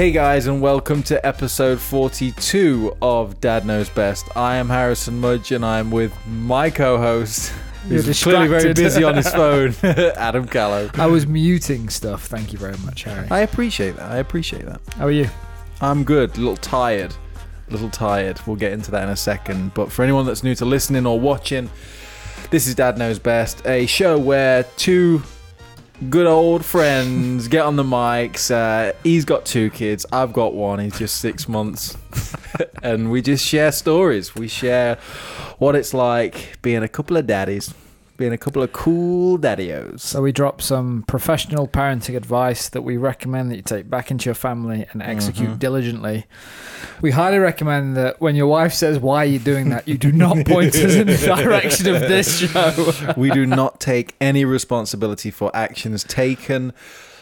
Hey guys, and welcome to episode 42 of Dad Knows Best. I am Harrison Mudge, and I'm with my co-host, who's clearly very busy on his phone, Adam Callow. I was muting stuff. Thank you very much, Harry. I appreciate that. How are you? I'm good. A little tired. We'll get into that in a second. But for anyone that's new to listening or watching, this is Dad Knows Best, a show where two good old friends get on the mics. He's got 2 kids. I've got 1. He's just 6 months. And we just share stories. We share what it's like being a couple of daddies. Being a couple of cool daddios. So we drop some professional parenting advice that we recommend that you take back into your family and execute diligently. We highly recommend that when your wife says, "Why are you doing that?" you do not point us in the direction of this show. We do not take any responsibility for actions taken.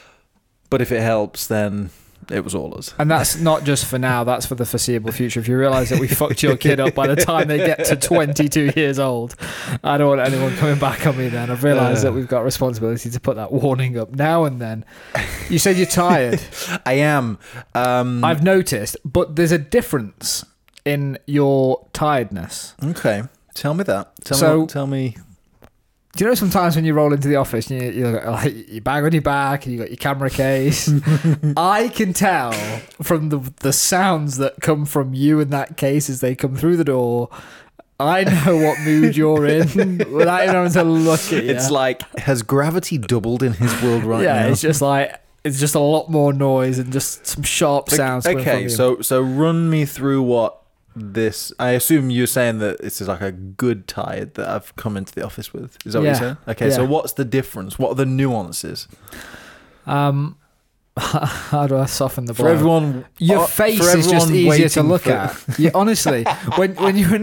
But if it helps, then it was all us. And that's not just for now, that's for the foreseeable future. If you realise that we fucked your kid up by the time they get to 22 years old, I don't want anyone coming back on me then. I've realised that we've got a responsibility to put that warning up now and then. You said you're tired. I am. I've noticed, but there's a difference in your tiredness. Okay. Tell me that. Tell me. Do you know sometimes when you roll into the office and you got like your bag on your back and you got your camera case? I can tell from the sounds that come from you in that case as they come through the door. I know what mood you're in without even having to look at you. It's like, has gravity doubled in his world right now? Yeah, it's just a lot more noise and just some sharp sounds. Okay, so run me through what this. I assume you're saying that this is like a good tired that I've come into the office with. Is that what you're saying? Okay, so what's the difference? What are the nuances? How do I soften the blow? For everyone, your face is just easier to look at. Yeah, honestly, when you're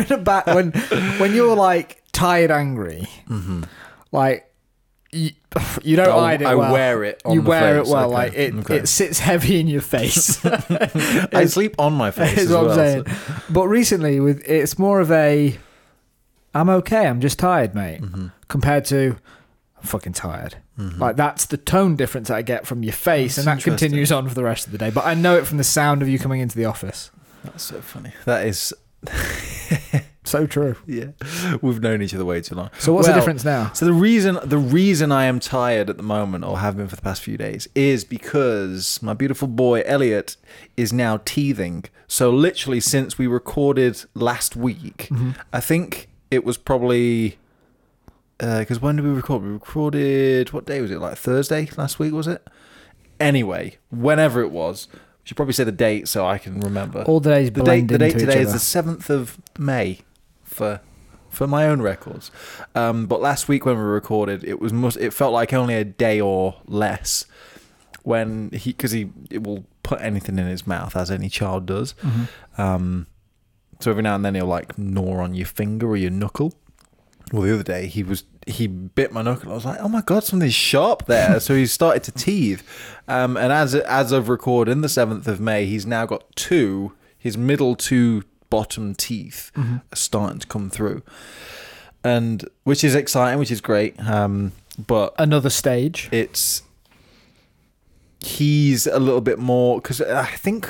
like tired, angry, like you don't hide it well. I wear it on you the wear face. it well. Okay. Like it sits heavy in your face. I sleep on my face is as what well. I'm saying. But recently, it's more of a, I'm okay, I'm just tired, mate, compared to, I'm fucking tired. Like that's the tone difference I get from your face, and that continues on for the rest of the day. But I know it from the sound of you coming into the office. That's so funny. That is so true. Yeah, we've known each other way too long. So what's the difference now? So the reason I am tired at the moment, or have been for the past few days, is because my beautiful boy Elliot is now teething. So literally since we recorded last week, I think it was probably because when did we record? We recorded, what day was it? Like Thursday last week, was it? Anyway, whenever it was. We should probably say the date so I can remember. All the days blend the date into today each other. is the 7th of May for my own records. But last week when we recorded, it felt like only a day or less when it will put anything in his mouth, as any child does. So every now and then he'll like gnaw on your finger or your knuckle. Well, the other day he bit my knuckle. I was like, oh my God, something's sharp there. So he started to teethe. And as of recording the 7th of May, he's now got his middle 2 bottom teeth are starting to come through. And which is exciting, which is great. But another stage. He's a little bit more, because I think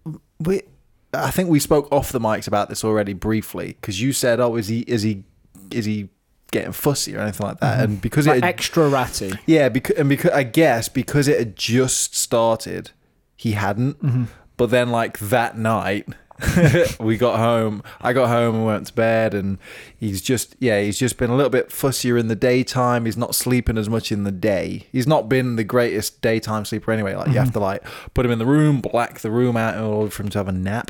we spoke off the mics about this already briefly, because you said, oh, is he getting fussy or anything like that? And because like extra ratty, because I guess because it had just started, he hadn't. But then like that night I got home and went to bed, and he's just been a little bit fussier in the daytime. He's not sleeping as much in the day. He's not been the greatest daytime sleeper anyway. Like you have to like put him in the room, black the room out in order for him to have a nap.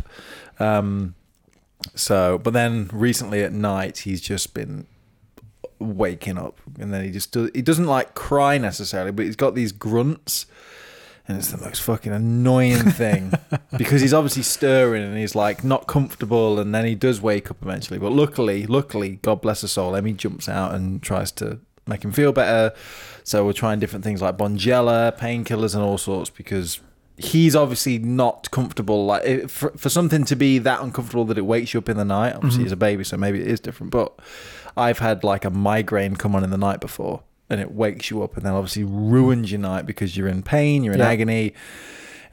But then recently at night he's just been waking up, and then he doesn't like cry necessarily, but he's got these grunts, and it's the most fucking annoying thing because he's obviously stirring and he's like not comfortable, and then he does wake up eventually. But luckily, God bless her soul, Emmy jumps out and tries to make him feel better. So we're trying different things like Bonjela, painkillers, and all sorts, because he's obviously not comfortable. Like for something to be that uncomfortable that it wakes you up in the night. Obviously, he's a baby, so maybe it is different. But I've had like a migraine come on in the night before, and it wakes you up and then obviously ruins your night because you're in pain, you're in agony.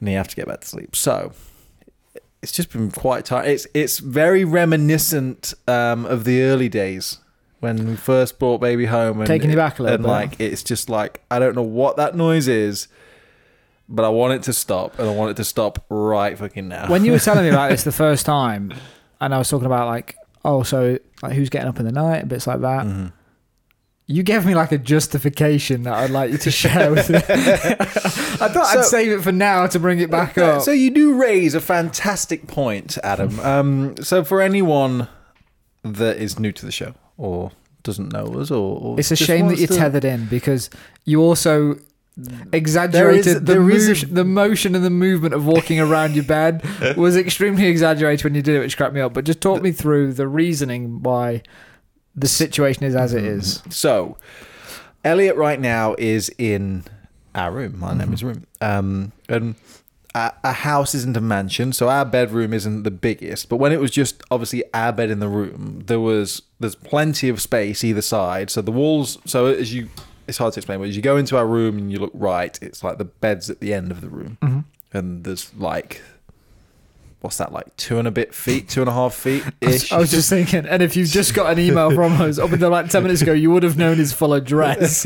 and you have to get back to sleep. So it's just been quite tiring. It's very reminiscent of the early days when we first brought baby home, and Taking you back a little bit. like it's just like, I don't know what that noise is, but I want it to stop, and I want it to stop right fucking now. When you were telling me about this the first time, and I was talking about like, oh, so like who's getting up in the night and bits like that. Mm-hmm. You gave me like a justification that I'd like you to share with me. I thought I'd save it for now to bring it back up. So you do raise a fantastic point, Adam. So for anyone that is new to the show or doesn't know us, or it's a just shame that wants you're to- tethered in, because you also exaggerated the motion and the movement of walking around your bed was extremely exaggerated when you did it, which cracked me up. But just talk me through the reasoning why the situation is as it is. So, Elliot right now is in our room, my neighbour's room. And our house isn't a mansion, so our bedroom isn't the biggest. But when it was just obviously our bed in the room, there's plenty of space either side. So the walls. So it's hard to explain, but as you go into our room and you look right, it's like the bed's at the end of the room, and there's like, what's that, like 2.5 feet ish? I was just thinking, and if you've just got an email from us up until like 10 minutes ago, you would have known his full address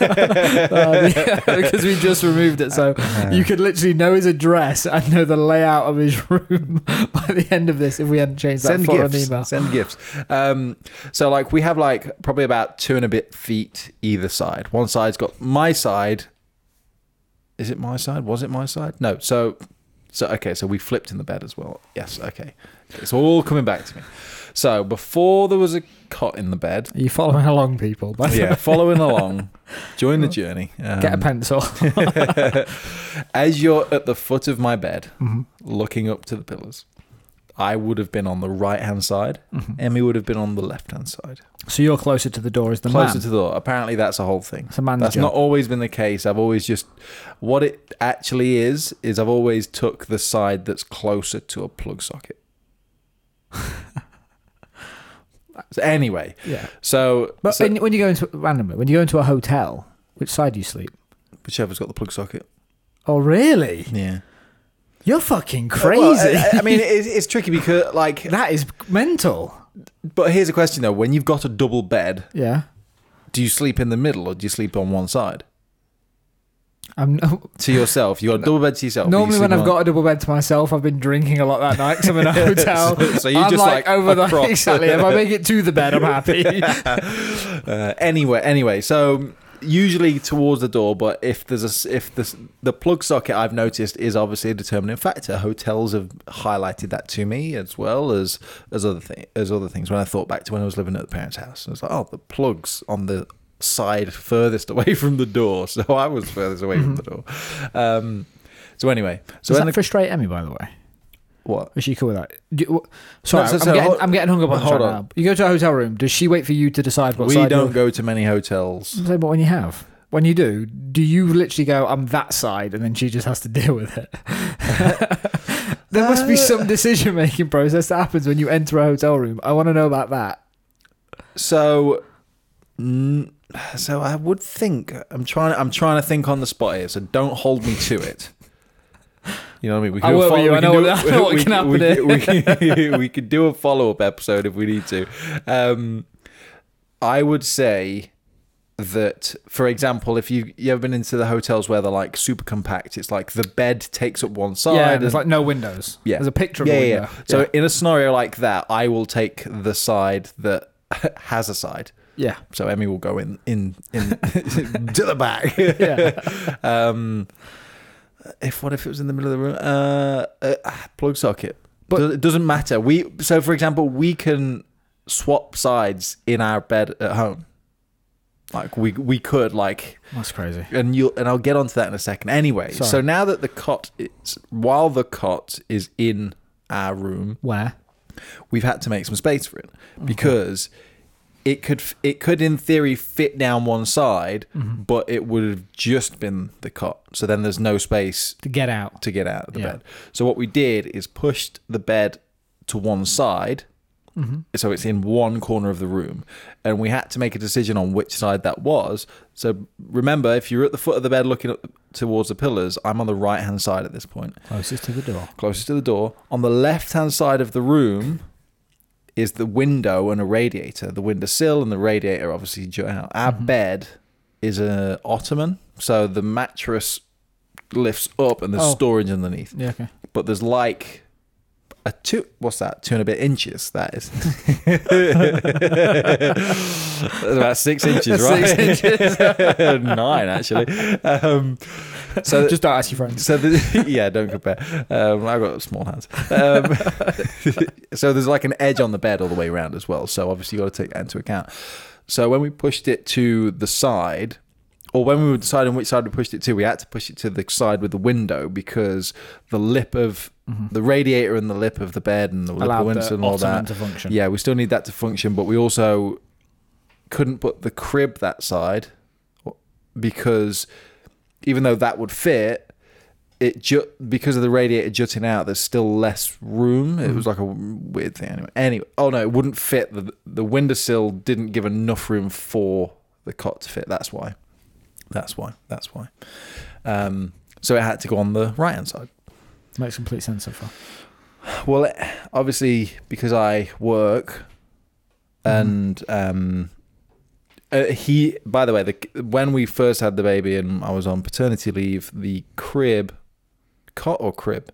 because we just removed it. So you could literally know his address and know the layout of his room by the end of this if we hadn't changed that for an email. Send gifts. So like we have like probably about 2 and a bit feet either side. One side's got my side. Is it my side? Was it my side? No. So okay, so we flipped in the bed as well. Yes, okay. It's all coming back to me. So before there was a cot in the bed. Are you following along, people? Yeah, following along. Join the journey. Get a pencil. As you're at the foot of my bed, looking up to the pillars, I would have been on the right-hand side. Emmy would have been on the left-hand side. So you're closer to the door as the Closer man. to the door. Apparently that's a whole thing. It's a man's That's job. not always been the case. I've always just... What it actually is I've always took the side that's closer to a plug socket. So anyway. Yeah. So... But when you go into randomly, when you go into a hotel, which side do you sleep? Whichever's got the plug socket. Oh, really? Yeah. You're fucking crazy. Well, I mean, it's tricky because, like... That is mental. But here's a question, though. When you've got a double bed, Yeah. do you sleep in the middle or do you sleep on one side? To To yourself. You got a double bed to yourself. Normally, when I've got a double bed to myself, I've been drinking a lot that night because I'm in a hotel. So you I'm just like over the across. exactly. If I make it to the bed, I'm happy. Anyway, so usually towards the door, but if the plug socket I've noticed is obviously a determining factor. Hotels have highlighted that to me as well as other things. When I thought back to when I was living at the parents' house, I was like, oh, the plug's on the side furthest away from the door, so I was furthest away from the door. So anyway, so Does when that frustrate Emmy, by the way? what? Is she cool with that? Sorry, No, I'm getting hung up on this hold right on. now. You go to a hotel room. Does she wait for you to decide what We side? don't go to many hotels. But when you have, when you do you literally go, I'm that side, and then she just has to deal with it? There must be some decision-making process that happens when you enter a hotel room. I want to know about that. So I would think I'm trying to think on the spot here. So don't hold me to it. You know what I mean? We I work with you. I know what can happen here. We could do a follow-up episode if we need to. I would say that, for example, if you ever been into the hotels where they're like super compact, it's like the bed takes up one side. Yeah, there's like no windows. Yeah. There's a picture of a window. So in a scenario like that, I will take the side that has a side. Yeah. So Emmy will go in to the back. Yeah. What if it was in the middle of the room? Plug socket. But It doesn't matter. So for example, we can swap sides in our bed at home. Like we could like, that's crazy. and I'll get onto that in a second. Anyway, Sorry. so now that while the cot is in our room, Where? we've had to make some space for it because it could in theory fit down one side, but it would have just been the cot. So then there's no space To get out. to get out of the Yeah. bed. So what we did is pushed the bed to one side, So it's in one corner of the room. And we had to make a decision on which side that was. So remember, if you're at the foot of the bed looking up towards the pillars, I'm on the right-hand side at this point. Closest to the door. Closest to the door. On the left-hand side of the room is the window and a radiator. The windowsill and the radiator obviously jut out. Our bed is an ottoman, so the mattress lifts up and there's storage underneath. Yeah, okay. But there's like what's that? 2 and a bit inches, that is. That's about 6 inches, right? 6 inches. 9, actually. So just don't ask your friends. So yeah, don't compare. I've got small hands. So there's like an edge on the bed all the way around as well. So obviously you got to take that into account. So when we pushed it to the side, or when we were deciding which side we pushed it to, we had to push it to the side with the window because the lip of the radiator and the lip of the bed and the lip of the window and all that to function. Yeah, we still need that to function, but we also couldn't put the crib that side because even though that would fit, because of the radiator jutting out, there's still less room. It was like a weird thing. Anyway, oh no, it wouldn't fit. The windowsill didn't give enough room for the cot to fit. That's why. So it had to go on the right hand side. Makes complete sense so far. Well, obviously because I work, and he. By the way, when we first had the baby and I was on paternity leave, the cot or crib.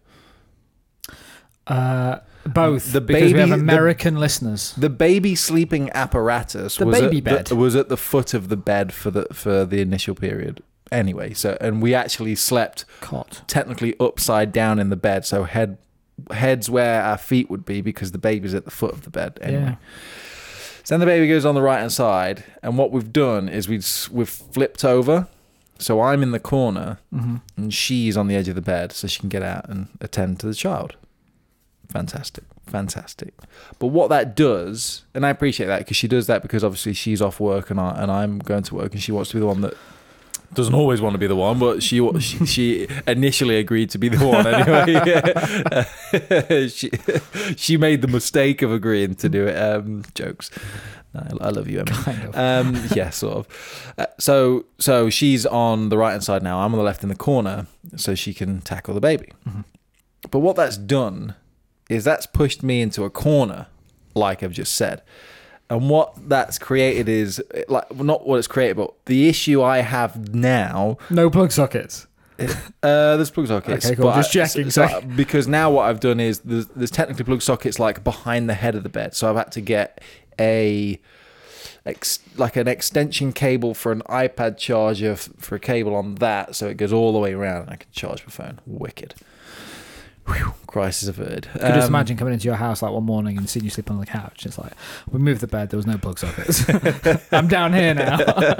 Both. The because baby, we have American listeners. The baby sleeping apparatus was at the foot of the bed for the initial period. Anyway, and we actually slept technically upside down in the bed, so heads where our feet would be because the baby's at the foot of the bed. Anyway. Yeah. So then the baby goes on the right hand side, and what we've done is we've flipped over. So I'm in the corner, and she's on the edge of the bed, so she can get out and attend to the child. Fantastic. But what that does, and I appreciate that because she does that because obviously she's off work and I'm going to work, and she wants to be the one that doesn't always want to be the one, but she initially agreed to be the one anyway. She made the mistake of agreeing to do it. Jokes. I love you, Emma. Kind of. Yeah, sort of. So she's on the right hand side now. I'm on the left in the corner, so she can tackle the baby. But what that's done is that's pushed me into a corner, like I've just said. And what that's created is, like, not what it's created, but the issue I have now... No plug sockets. There's plug sockets. Okay, cool. Just checking. Because now what I've done is, there's technically plug sockets like behind the head of the bed. So I've had to get an extension cable for an iPad charger for a cable on that, so it goes all the way around and I can charge my phone. Wicked. Whew, crisis averted. Could just imagine coming into your house like one morning and seeing you sleep on the couch. It's like, we moved the bed, there was no plug sockets. I'm down here now.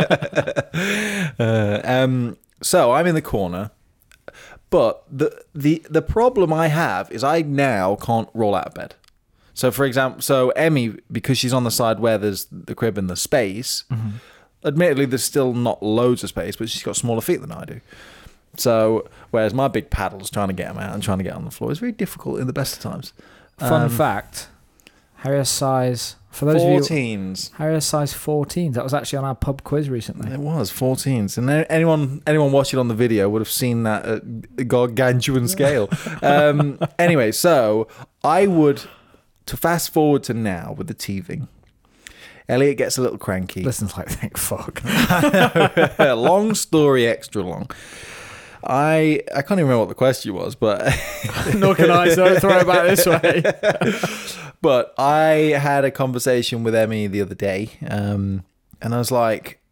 So I'm in the corner, but the problem I have is I now can't roll out of bed. So for example, Emmy, because she's on the side where there's the crib and the space, admittedly there's still not loads of space, but she's got smaller feet than I do. So, whereas my big paddles trying to get them out and trying to get on the floor is very difficult in the best of times. Fun fact, Harrier size, for those 14s. of you, Harrier size 14s. That was actually on our pub quiz recently. It was 14s, and anyone watching on the video would have seen that at a gargantuan scale. Anyway, so to fast forward to now with the teething, Elliot gets a little cranky. Listen's like, thank fuck. Long story, extra long. I can't even remember what the question was, but nor can I, so throw it back this way. But I had a conversation with Emmy the other day, and I was like,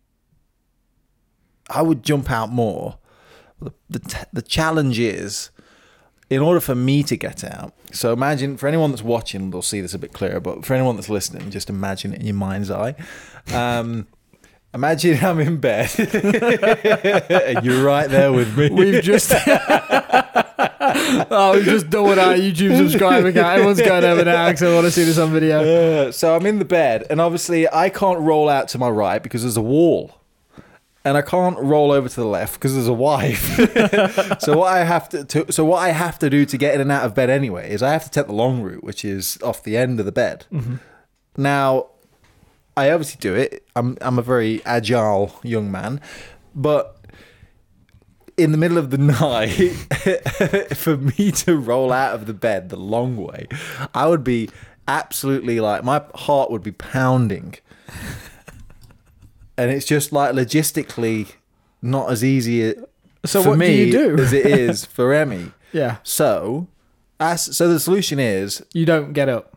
I would jump out more. The challenge is, in order for me to get out, so imagine, for anyone that's watching, they'll see this a bit clearer, but for anyone that's listening, just imagine it in your mind's eye. Imagine I'm in bed. You're right there with me. We've just we've just done with our YouTube subscriber count. Everyone's going over now because I want to see this on video. So I'm in the bed, and obviously I can't roll out to my right because there's a wall. And I can't roll over to the left because there's a wife. So what I have to do to get in and out of bed anyway is I have to take the long route, which is off the end of the bed. Now, I obviously do it. I'm a very agile young man, but in the middle of the night, for me to roll out of the bed the long way, I would be absolutely like, my heart would be pounding. And it's just like logistically not as easy So for what me do you do? as it is for Emmy. Yeah. So the solution is You don't get up.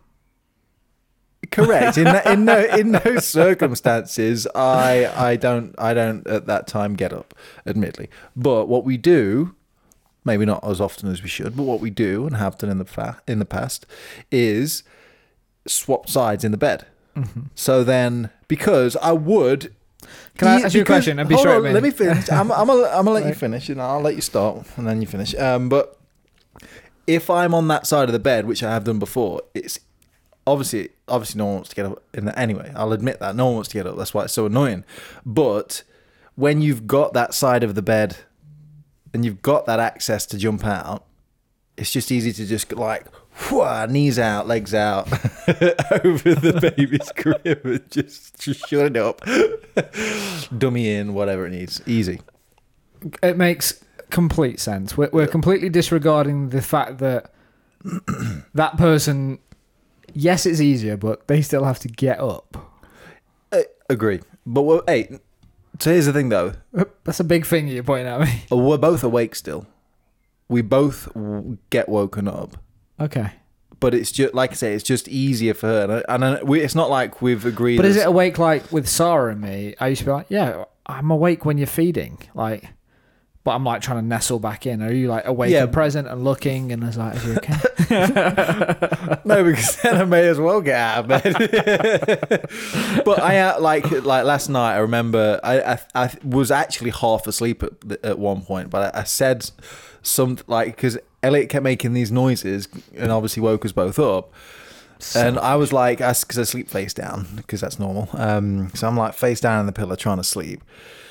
correct. In no circumstances I don't at that time get up, admittedly. But what we do, maybe not as often as we should, but what we do and have done in the past is swap sides in the bed. Mm-hmm. So then, because I would. Can I ask you a question and be hold straight on, with me? let me finish. I'm gonna let you finish, and I'll let you start, and then you finish. But if I'm on that side of the bed, which I have done before, it's obviously no one wants to get up in that anyway. I'll admit that no one wants to get up. That's why it's so annoying. But when you've got that side of the bed and you've got that access to jump out, it's just easy to just like knees out, legs out over the baby's crib and just shut it up, dummy in, whatever it needs. Easy. It makes complete sense. We're completely disregarding the fact that that person, yes, it's easier, but they still have to get up. Agree. But hey, so here's the thing though. That's a big thing you're pointing at me. We're both awake still. We both get woken up. Okay. But it's just, like I say, it's just easier for her. And it's not like we've agreed. But is it awake like with Sarah and me? I used to be like, yeah, I'm awake when you're feeding. Like, but I'm like trying to nestle back in. Are you like awake and present and looking? And I was like, is you okay? No, because then I may as well get out of bed. But I like last night, I remember I was actually half asleep at one point, but I said something like, because Elliot kept making these noises and obviously woke us both up. And I was like, because I sleep face down, because that's normal. So I'm like face down on the pillow trying to sleep.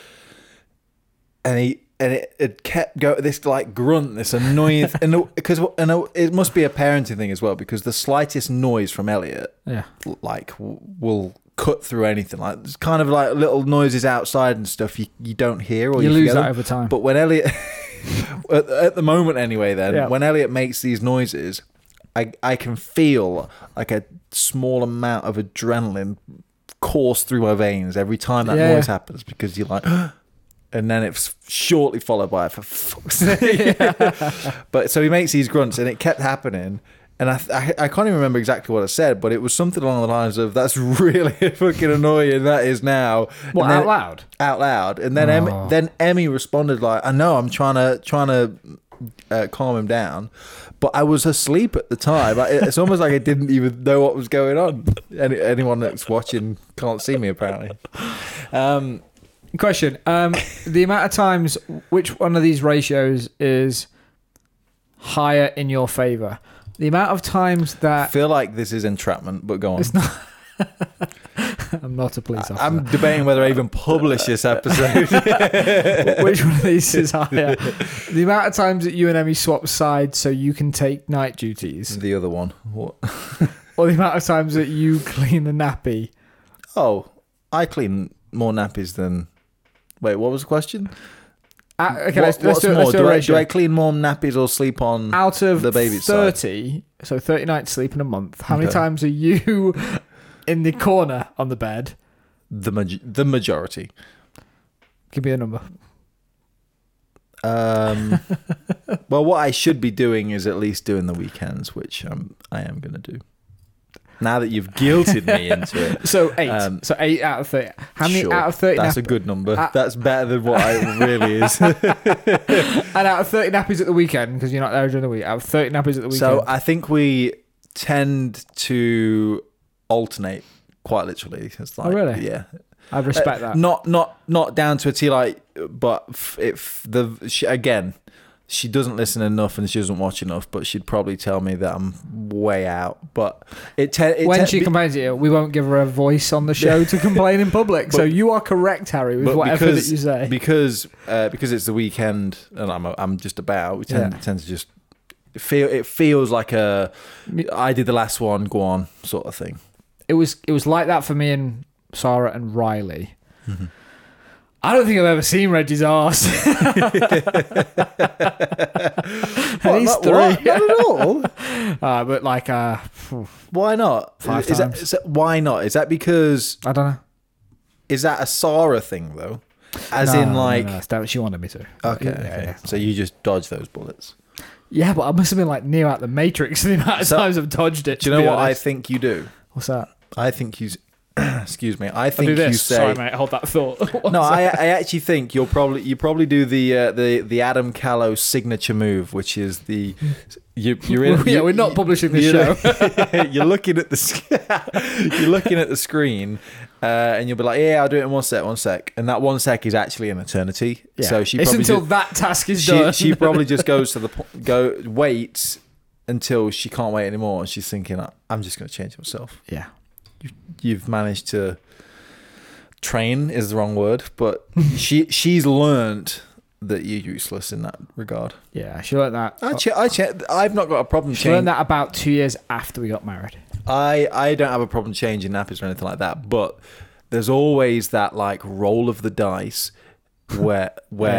And it kept going, this like grunt, this annoying, because it must be a parenting thing as well, because the slightest noise from Elliot, like will cut through anything. Like it's kind of like little noises outside and stuff you don't hear, or you lose that them. over time. But when Elliot, at the moment anyway, when Elliot makes these noises, I can feel like a small amount of adrenaline course through my veins every time that noise happens, because you're like. And then it's shortly followed by, for fuck's sake. But so he makes these grunts, and it kept happening. And I can't even remember exactly what I said, but it was something along the lines of, "That's really fucking annoying. That is now." What, out loud? Out loud. And then Emmy responded like, "I know, I'm trying to calm him down, but I was asleep at the time. It's almost like I didn't even know what was going on." Anyone that's watching can't see me apparently. Question. The amount of times, which one of these ratios is higher in your favour? The amount of times that... I feel like this is entrapment, but go on. It's not... I'm not a police officer. I'm debating whether I even publish this episode. Which one of these is higher? The amount of times that you and Emmy swap sides so you can take night duties. The other one. What? Or the amount of times that you clean the nappy. Oh, I clean more nappies than... Wait, what was the question? Okay, let's do a ratio. Do I clean more nappies or sleep on out of the baby's 30, side? So 30 nights sleep in a month. How many times are you in the corner on the bed? The majority. Give me a number. Well, what I should be doing is at least doing the weekends, which I am going to do. Now that you've guilted me into it. So 8. So 8 out of 30. How many out of 30? That's a good number. That's better than what it really is. And out of 30 nappies at the weekend, because you're not there during the week, out of 30 nappies at the weekend. So I think we tend to alternate quite literally. It's like, oh, really? Yeah. I respect that. Not down to a T, like, but again, she doesn't listen enough and she doesn't watch enough, but she'd probably tell me that I'm way out. But when she complains to you, we won't give her a voice on the show to complain in public. So you are correct, Harry, with whatever that you say. Because it's the weekend and I'm just about. We tend to just feel, it feels like I did the last one, go on sort of thing. it was like that for me and Sarah and Riley. Mm-hmm. I don't think I've ever seen Reggie's arse. He's Not 3. at all. But like, Why not? 5 Is that, times. why not? Is that because... I don't know. Is that a Sarah thing, though? As No, in, like... no, no, she wanted me to. Okay, Yeah, okay. yeah. So you just dodge those bullets. Yeah, but I must have been like Neo out the Matrix the amount of So- times I've dodged it. Do you know what I think you do? What's that? I think you... Excuse me. I I'll do think you this. say... Sorry, mate. Hold that thought. No, I actually think you probably do the Adam Callow signature move, which is the you're in. Yeah, we're not publishing this show. You're looking at the screen, and you'll be like, "Yeah, I'll do it in one sec," and that 1 sec is actually an eternity. Yeah. So she it's probably until that task is done. she probably just goes to waits until she can't wait anymore, and she's thinking, "I'm just going to change myself." Yeah. You've managed to train is the wrong word, but she's learned that you're useless in that regard. Yeah, she learned that. I've not got a problem She changing. learned that about 2 years after we got married. I don't have a problem changing nappies or anything like that, but there's always that like roll of the dice where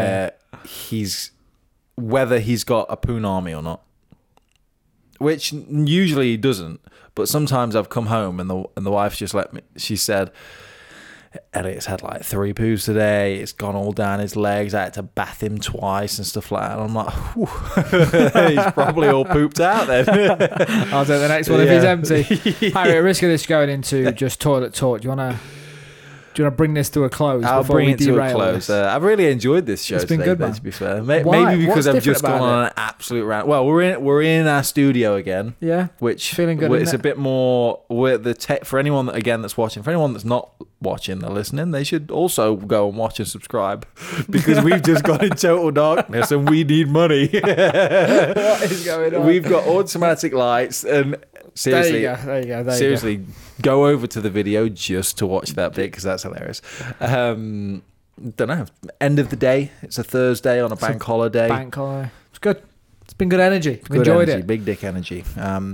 whether he's got a punami or not, which usually he doesn't. But sometimes I've come home and the wife's just let me. She said, "Elliot's had like 3 poos today. It's gone all down his legs. I had to bath him twice and stuff like that." And I'm like, he's probably all pooped out then. I'll take the next one if he's empty. Harry, at risk of this going into just toilet talk, do you wanna bring this to a close? I'll before bring we it to a derail close. this? I've really enjoyed this show It's been today, good, though, man. to be fair. Why? Maybe because What's I've different just gone about on an absolute rant. Well, we're in our studio again. Yeah, Which feeling good, It's isn't a it? bit more with the tech for anyone that that's watching. For anyone that's not watching or listening, they should also go and watch and subscribe because we've just gone in total darkness and we need money. what is going on? We've got automatic lights and seriously, There you go. seriously, go over to the video just to watch that bit because that's hilarious. Don't know. End of the day. It's a Thursday on a bank holiday. Bank holiday. It's good. It's been good energy. We Good enjoyed energy, it. Big dick energy.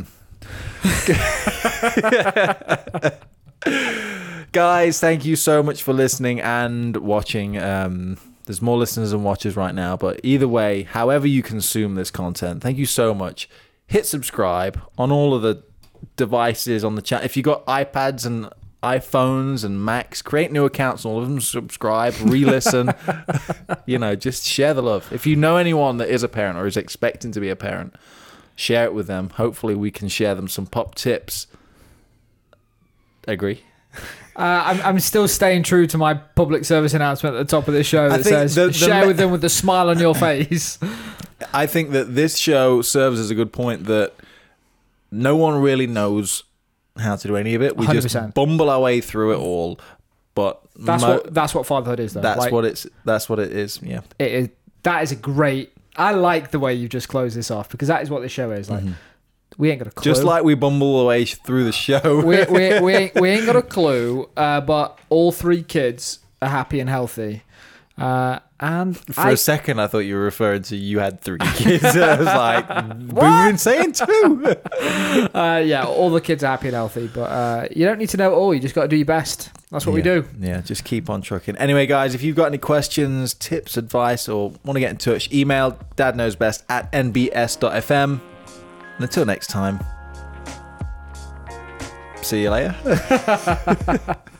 Guys, thank you so much for listening and watching. There's more listeners and watchers right now, but either way, however you consume this content, thank you so much. Hit subscribe on all of the devices on the chat. If you got iPads and iPhones and Macs, create new accounts on all of them, subscribe, re-listen. Just share the love. If you know anyone that is a parent or is expecting to be a parent, share it with them. Hopefully we can share them some pop tips. Agree? I'm still staying true to my public service announcement at the top of this show that says share with them with a smile on your face. I think that this show serves as a good point that no one really knows how to do any of it. We 100%. just bumble our way through it all. But That's what fatherhood is, though. that's what it is. Yeah. It is. That is a great. I like the way you just closed this off because that is what this show is. Like, we ain't got a clue. Just like we bumble away through the show. we ain't got a clue. But all 3 kids are happy and healthy. And For a second, I thought you were referring to you had 3 kids. I was like, we've been saying 2. yeah, all the kids are happy and healthy. But you don't need to know it all. You just got to do your best. That's what we do. Yeah, just keep on trucking. Anyway, guys, if you've got any questions, tips, advice, or want to get in touch, email dadknowsbest@nbs.fm. And until next time, see you later.